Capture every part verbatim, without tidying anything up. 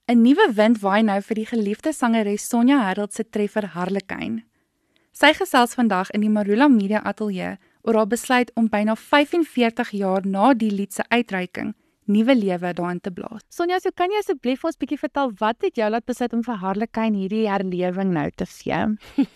'n nuwe wind waai nou vir die geliefde sangeres Sonja Herald se treffer Harlekyn. Sy gesels vandag in die Marula Media Ateljee oor haar besluit om byna vyfenveertig jaar na die lied se uitreiking nuwe lewe daarin te blaas. Sonja, so kan jy asseblief ons bietjie vertel wat het jou laat besluit om vir Harlekyn hierdie herlewing nou te gee?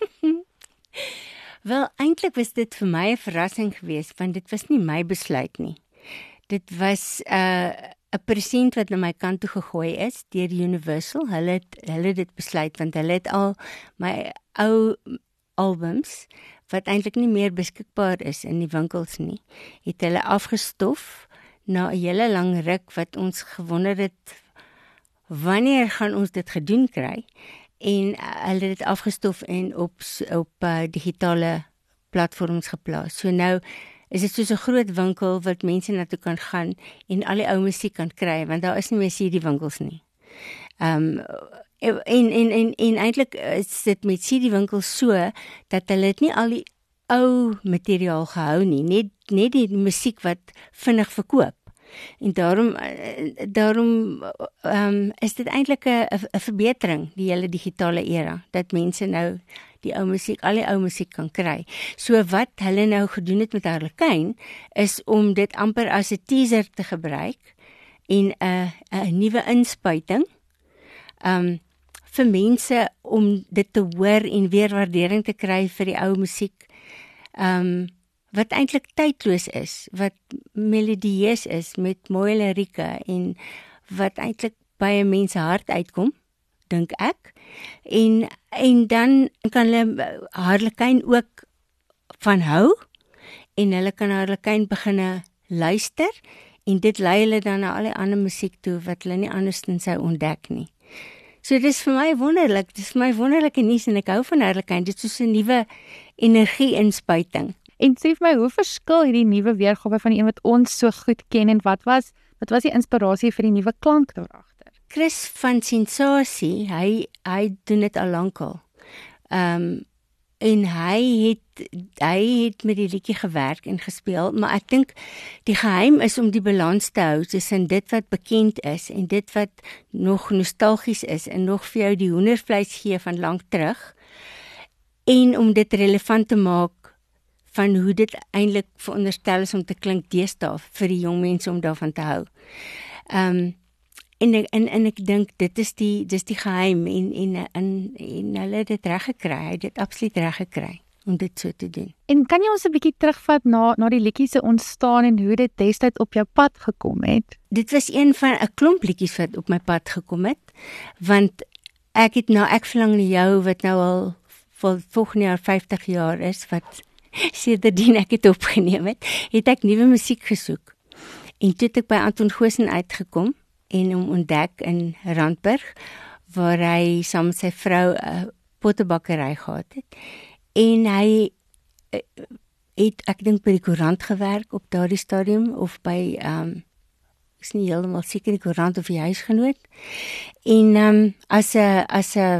Wel, eintlik was dit vir my 'n verrassing geweest, want dit was nie my besluit nie. Dit was 'n uh, 'n persent wat na my kant toe gegooi is deur Universal. Hulle het hulle het dit besluit want hulle het al my ou albums wat eintlik nie meer beskikbaar is in die winkels nie, het hulle afgestof na 'n hele lang ruk wat ons gewonder het wanneer gaan ons dit gedoen kry, en uh, hulle het dit afgestof en op op uh, digitale platforms geplaas. So nou is dit soos 'n groot winkel wat mense na toe kan gaan en al die ou musiek kan kry, want daar is nie meer C D winkels nie. Ehm um, en en en en eintlik is dit met C D winkels so dat hulle het nie al die ou materiaal gehou nie, net net die musiek wat vinnig verkoop. En daarom daarom um, is dit eintlik 'n 'n verbetering, die hele digitale era, dat mense nou die ou musiek, al die ou musiek kan kry. So wat hulle nou gedoen het met Harlekyn is om dit amper as 'n teaser te gebruik en 'n 'n nuwe inspuiting um vir mense om dit te hoor en weer waardering te kry vir die ou musiek. Um wat eintlik tydloos is, wat melodieus is met mooi lirieke en wat eintlik by 'n mens se hart uitkom, dink ek. En en dan kan hulle Harlekyn ook van hou en hulle kan Harlekyn begine luister en dit lei hulle dan na al die ander musiek toe wat hulle nie andersins sou ontdek nie. So dit is vir my wonderlik, dit is vir my wonderlike nuus en ek hou van Harlekyn, dit is soos 'n nuwe energie-inspuiting. En sê vir my, hoe verskil hierdie nuwe weergawe van die een wat ons so goed ken en wat was wat was die inspirasie vir die nuwe klank daarachter? Chris van Sensasie, hy hy doen dit al lankal. Ehm um, en hy het hy het met die liedjie gewerk en gespeel, maar ek dink die geheim is om die balans te hou tussen dit wat bekend is en dit wat nog nostalgies is en nog vir jou die hoendervleis gee van lank terug, en om dit relevant te maak van hoe dit eintlik veronderstel is om te klink deesdae vir die jong mense om daarvan te hou. Ehm um, en ek en, en ek dink dit is die dis die geheim en en en, en hulle het dit reg gekry, hy het dit absoluut reg gekry om dit so te doen. En kan jy ons 'n bietjie terugvat na na die liedjies se ontstaan en hoe dit destyds op jou pad gekom het? Dit was een van 'n klomp liedjies wat op my pad gekom het, want ek het nou ek verlang na jou wat nou al vir volgende jaar vyftig jaar is wat sedertdien ek het opgeneem het, het ek nuwe musiek gesoek. En toe het ek by Anton Goosen uitgekom en hom ontdek in Randburg, waar hy saam met sy vrou 'n pottebakkery gehad het. En hy het, ek dink by die koerant gewerk op daardie stadium, of by, um, ek is nie heeltemal seker, die koerant of die huisgenoot. En um, as 'n as 'n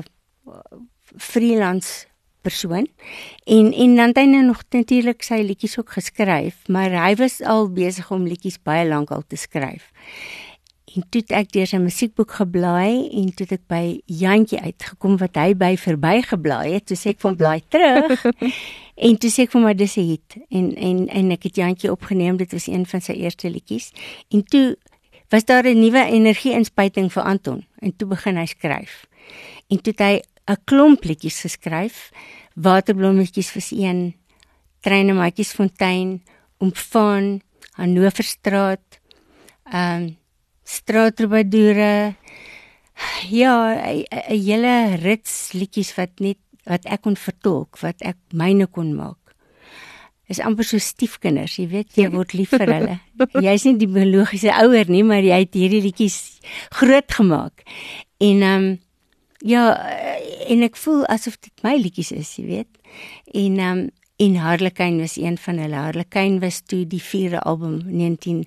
freelance persoon, en, en dan het hy nou nog natuurlik sy liedjies ook geskryf, maar hy was al besig om liedjies baie lank al te skryf. En toe het ek deur sy musiekboek geblaai, en toe het ek by Jantjie uitgekom, wat hy by verby geblaai het, toe sê ek van blaai terug, en toe sê ek van maar dis 'n hit, en, en, en ek het Jantjie opgeneem, dit was een van sy eerste liedjies, en toe was daar 'n nuwe energie-inspuiting vir Anton, en toe begin hy skryf, en toe het hy 'n klomp liedjies geskryf, Waterblommetjies was een, Treinemaatjiesfontein, Omvaan, Hannoverstraat, um, Straatrobadoere, ja, 'n hele rits liedjies wat net wat ek kon vertolk, wat ek myne kon maak. Is amper so stiefkinders, jy weet, jy word lief vir hulle. Jy is nie die biologiese ouer nie, maar jy het hierdie liedjies groot gemaak. En um, ja, en ek voel asof dit my liedjies is, jy weet. En um, en Harlekyn was een van hulle. Harlekyn was toe die vierde album, negentien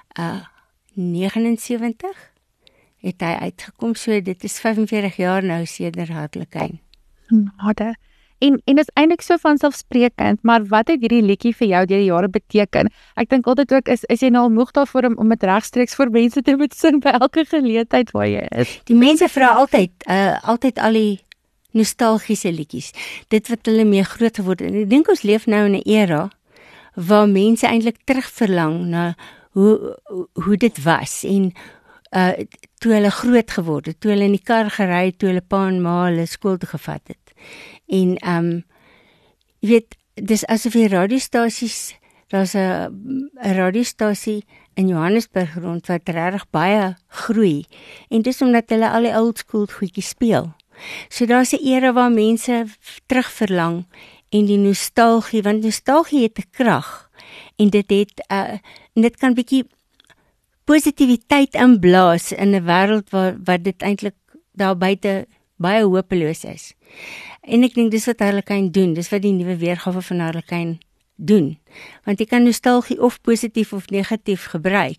negenensewentig, het hy uitgekom, so dit is vyfenveertig jaar nou sedert Harlekyn. Nade. En en dit is eintlik so vanselfsprekend, maar wat het hierdie liedjie vir jou deur die jare beteken? Ek dink altyd ook is is jy nou al moeg daarvoor om om dit regstreeks vir mense te moet sing by elke geleentheid waar jy is. Die mense vra altyd uh, altyd al die nostalgiese liedjies. Dit wat hulle mee groot geword het. En ek dink ons leef nou in 'n era waar mense eintlik terugverlang na hoe hoe dit was en uh toe hulle groot geword het, toe hulle in die kar gery het, toe hulle pa en ma hulle skool toe gevat het. En um jy weet, dis asof die radiostasies, daar's 'n 'n radiostasie in Johannesburg rond wat regtig baie groei. En dis omdat hulle al die old school goedjies speel. So daar's 'n era waar mense terugverlang en die nostalgie, want nostalgie het 'n krag en dit het uh, en dit kan bietjie positiwiteit inblaas in 'n wêreld waar wat dit eintlik daar buite baie hopeloos is. En ek dink dis wat Harlequin doen, dis wat die nuwe weergawe van Harlequin doen. Want jy kan nostalgie of positief of negatief gebruik.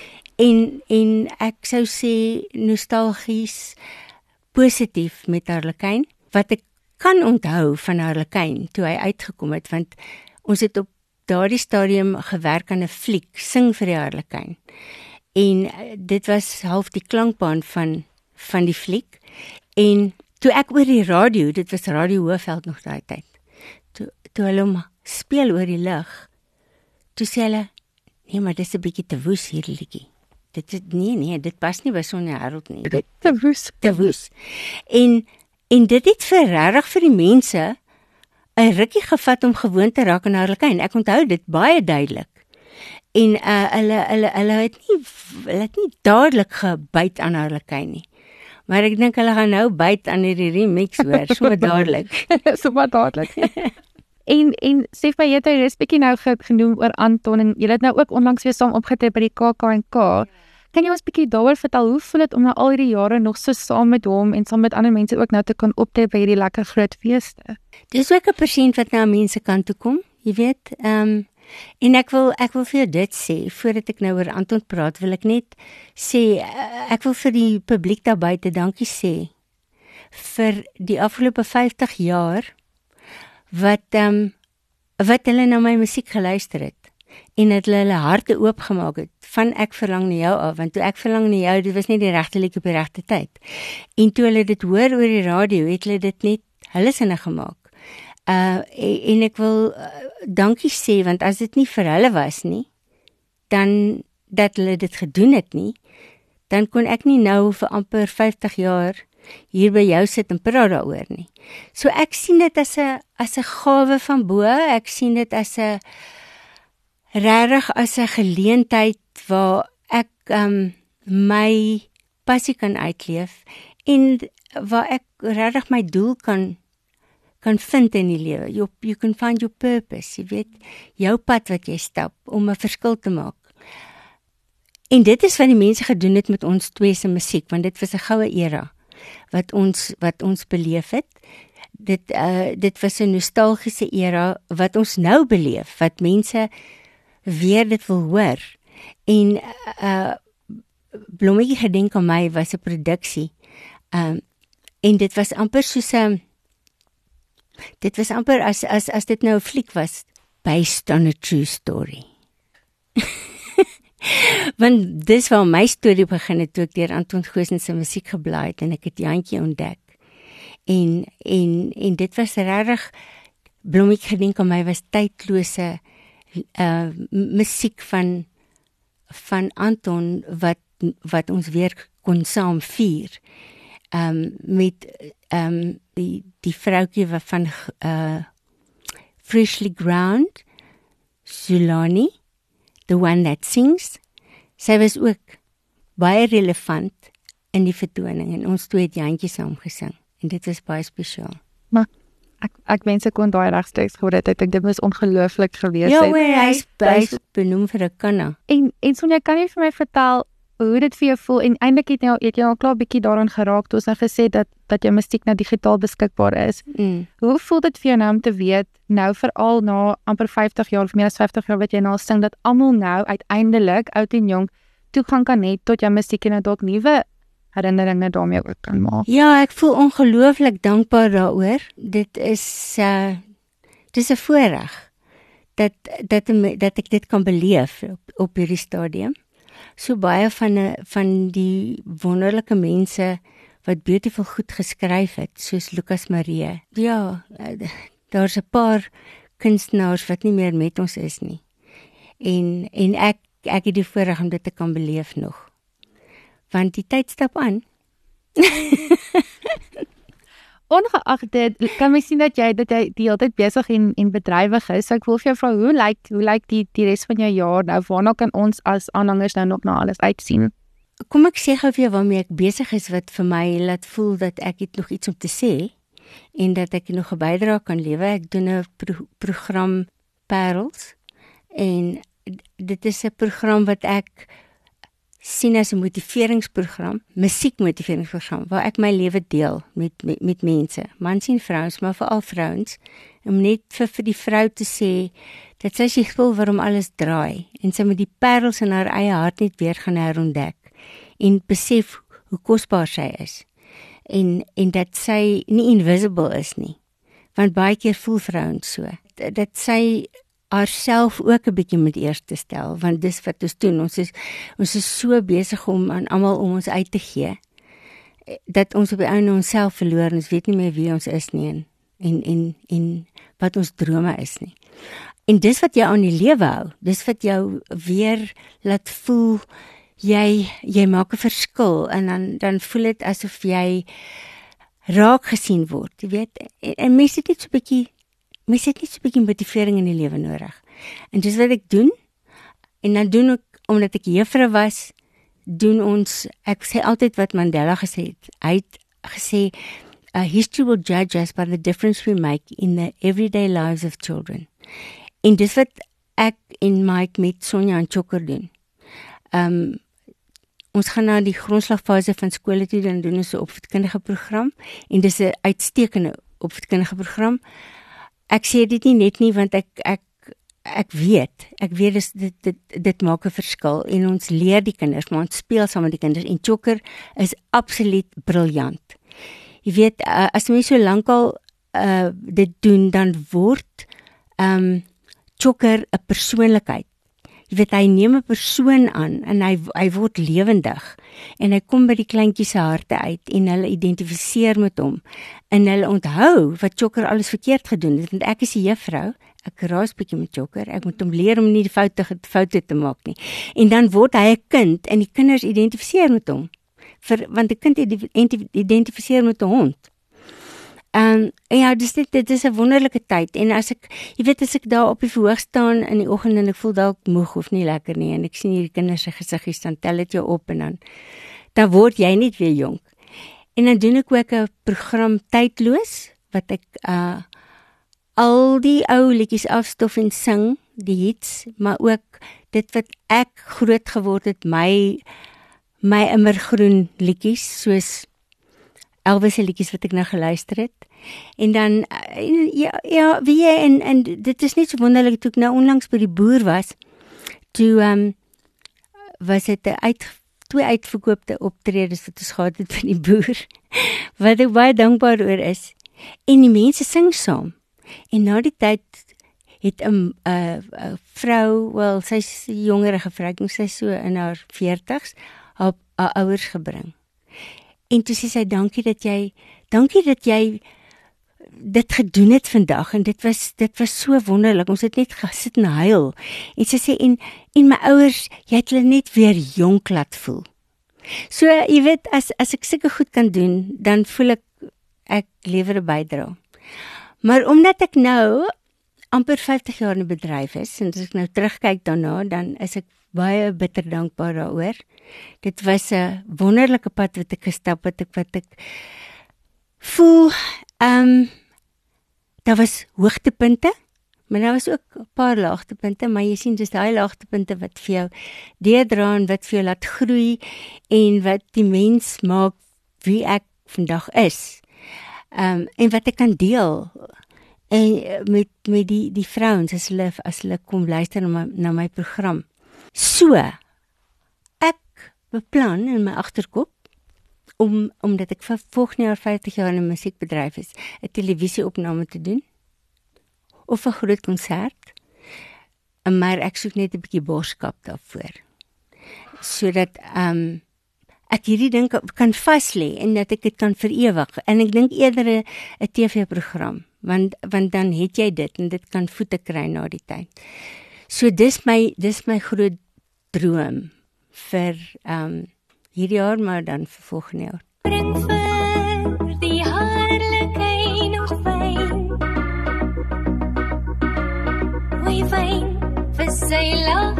En en ek sou sê nostalgies positief met Harlequin, wat ek kan onthou van Harlequin toe hy uitgekom het, want ons het op daardie stadium gewerk aan 'n fliek, Sing vir die Harlequin. En dit was half die klankbaan van van die fliek. En toe ek oor die radio, dit was Radio Hoëveld nog daai tyd, toe, toe hulle hom speel oor die lug, toe sê hulle, nee, maar dit is 'n bietjie te woes hierdie liedjie. Dit is, nee, nee, dit pas nie by Sonja Harold nie. Dit te woes. Te woes. En, en dit het vir regtig vir die mense 'n rukkie gevat om gewoon te raak aan Harlequin. Ek onthou dit baie duidelik. En uh, hulle, hulle, hulle het nie, hulle het nie dadelik gebyt aan Harlequin nie. Maar ek dink hulle gaan nou byt aan hierdie remix hoor, sommer dadelik. sommer dadelik. En en sê vir jy het hy respectie nou genoem oor Anton en jy het nou ook onlangs weer saam opgetree by die K K en K. Kan jy ons 'n bietjie daaroor vertel hoe voel dit om nou al hierdie jare nog so saam met hom en saam met ander mense ook nou te kan optree by hierdie lekker groot feeste? Dis ook 'n persent wat nou aan mense kan toe kom, jy weet. Ehm um, en ek wil ek wil vir jou dit sê voordat ek nou oor Anton praat, wil ek net sê ek wil vir die publiek daar buite dankie sê vir die afgelope vyftig jaar wat ehm um, wat hulle na my musiek geluister het en dat hulle hulle harte oopgemaak het van Ek verlang na jou af, want toe Ek verlang na jou, dit was nie die regte liedjie op die regte tyd. En toe hulle dit hoor oor die radio, het hulle dit net hulle sinne gemaak. Uh en, en ek wil uh, dankie sê, want as dit nie vir hulle was nie, dan dat hulle dit gedoen het nie, dan kon ek nie nou vir amper vyftig jaar hier by jou sit en praat daaroor nie. So ek sien dit as 'n as 'n gawe van bo, ek sien dit as 'n regtig as 'n geleentheid waar ek um, my passie kan uitleef en waar ek regtig my doel kan kan vind in die lewe. You, you can find your purpose, jy weet, jou pad wat jy stap om 'n verskil te maak. En dit is wat die mense gedoen het met ons twee se musiek, want dit was 'n goue era wat ons wat ons beleef het. Dit uh, dit was 'n nostalgiese era wat ons nou beleef, wat mense weer dit wil hoor. En uh, Blommetjie gedenk aan my was 'n produksie. Um, en dit was amper soos 'n dit was amper as as as dit nou 'n fliek was, based on a true story. Want dis waar my storie begin het toe ek deur Anton Goosen se musiek geblaai het en ek het Jantjie ontdek. En en en dit was regtig Blommetjie gedenk aan my was tydlose uh musiek van van Anton wat wat ons weer kon saam vier. Um met um die die vroutjie wat van uh Freshly Ground, Zulani, the one that sings. Sy was ook baie relevant in die vertoning en ons twee het Jantjie saam gesing en dit was baie spesiaal. Maar ek ek wens ek kon daai regstreeks gehoor het. Ek dink dit was ongelooflik gewees. Ja, hy is baie benoem vir 'n kanna. En en Sonja, kan jy vir my vertel hoe dit vir jou voel en eintlik het jy het jy al klaar bietjie daaraan geraak toe ons nou gesê dat dat jou musiek nou digitaal beskikbaar is. Mm. Hoe voel dit vir jou nou om te weet nou veral na amper vyftig jaar of meer as vyftig jaar wat jy nou sing dat almal nou uiteindelik oud en jong toegang kan hê tot jou musiek en nou dalk nuwe herinneringe daarmee ook kan maak. Ja, ek voel ongelooflik dankbaar daaroor. Dit is uh dis 'n voorreg dat dat dat ek dit kan beleef op, op hierdie stadium. So baie van 'n van die wonderlike mense wat beautiful goed geskryf het, soos Lucas Marie. Ja, daar's 'n paar kunstenaars wat nie meer met ons is nie. En en ek ek het die voorreg om dit te kan beleef nog. Want die tyd stap aan. Ongeag dit, kan my sien dat jy dat jy die hele tyd besig en en bedrywig is. So ek wil vir jou vra, hoe lyk hoe lyk die die res van jou jaar nou? Waarna kan ons as aanhangers nou nog na alles uitsien? Kom ek sê gou vir jou waarmee ek besig is wat vir my laat voel dat ek het nog iets om te sê en dat ek nog 'n bydrae kan lewer. Ek doen 'n pro program Parels en dit is 'n program wat ek sien as 'n motiveringsprogram, musiekmotiveringsprogram waar ek my lewe deel met met, met mense, mans en vrouens, maar veral vrouens, om net vir vir die vrou te sê dat sy sy voel waarom alles draai en sy met die parels in haar eie hart net weer gaan herontdek en besef hoe kosbaar sy is en en dat sy nie invisible is nie, want baie keer voel vrouens so dat, dat sy haarself ook 'n bietjie moet eers te stel, want dis wat ons doen. Ons is ons is so besig om aan almal om ons uit te gee dat ons op die einde onsself verloor en ons weet nie meer wie ons is nie en en en, en wat ons drome is nie. En dis wat jou aan die lewe hou. Dis wat jou weer laat voel jy jy maak 'n verskil en dan dan voel dit asof jy raak gesien word, jy weet. En, en mense het net so 'n bietjie Mens het net so 'n bietjie motivering in die lewe nodig. En dis wat ek doen. En dan doen ek, omdat ek juffrou was, doen ons, ek sê altyd wat Mandela gesê het. Hy het gesê, uh, history will judge us by the difference we make in the everyday lives of children. En dis wat ek en Mike met Sonja en Chokker doen. Um, ons gaan na die grondslagfase van skole toe, dan doen ons 'n opvoedkundige program. En dis 'n uitstekende opvoedkundige program. Ek sê dit nie net nie want ek ek ek weet, ek weet dis, dit dit dit maak 'n verskil en ons leer die kinders, maar ons speel saam met die kinders en Chokker is absoluut briljant. Jy weet, uh, as mens so lankal uh, dit doen, dan word um, Chokker 'n persoonlikheid. Jy weet, hy neem 'n persoon aan en hy hy word lewendig en hy kom by die kleintjies se harte uit en hulle identifiseer met hom en hulle onthou wat Chokker alles verkeerd gedoen het, want ek is 'n juffrou, ek raas bietjie met Chokker, ek moet hom leer om nie die foute foute te maak nie. En dan word hy 'n kind en die kinders identifiseer met hom. Vir want 'n kind identifiseer met 'n hond. Um, en ja, dis dit, dit is 'n wonderlike tyd en as ek, jy weet as ek daar op die verhoog staan in die oggend en ek voel dalk moeg of nie lekker nie en ek sien hierdie kinders se gesiggies, dan tel dit jou op en dan dan word jy net weer jonk. En dan doen ek ook 'n program Tydloos wat ek uh, al die ou liedjies afstof en sing, die hits, maar ook dit wat ek groot geword het, my my immergroen liedjies soos Elvis se liedjies wat ek nou geluister het. En dan, ja, ja wie en, en dit is net so wonderlik, toe ek nou onlangs by die boer was, toe um, was het uit, twee uitverkoopte optredes wat ons gehad het by die boer, wat ek baie dankbaar oor is. En die mense sing saam. En na die tyd het 'n vrou, wel, sy's 'n jongerige vrou, sy so in haar veertigs, haar, haar ouers gebring. En toe sê sy, dankie dat jy, dankie dat jy dit gedoen het vandag, en dit was, dit was so wonderlik, ons het net gesit en huil, en sy sê, en, en my ouers, jy het hulle net weer jonk laat voel. So, jy weet, as, as ek sulke goed kan doen, dan voel ek, ek lewer 'n bydrae. Maar omdat ek nou amper vyftig jaar in die bedryf is, en as ek nou terugkyk daarna, dan is ek baie bitter dankbaar daaroor. Dit was 'n wonderlike pad wat ek gestap het, wat ek voel, um, daar was hoogtepunte, maar daar was ook 'n paar laagtepunte, maar jy sien, dis daai laagtepunte wat vir jou deurdra en wat vir jou laat groei, en wat die mens maak wie ek vandag is. Um, en wat ek kan deel, en met, met die, die vrouens, as hulle, as hulle kom luister na my, na my program. So, ek beplan in my agterkop, om omdat ek vir volgende jaar vyftig jaar in 'n musiekbedryf is, 'n televisieopname te doen of 'n groot konsert. Maar ek soek net 'n bietjie borskap daarvoor. Sodat um, ek hierdie ding kan vas lê en dat ek dit kan verewig. En ek dink eerder 'n 'n T V-program, want want dan het jy dit en dit kan voete kry na die tyd. So dis my dis my groot droom vir um, hierdie jaar, maar dan vir volgende jaar. Bring vir die harlekyn nog wyn. Wie wyn vir sy laag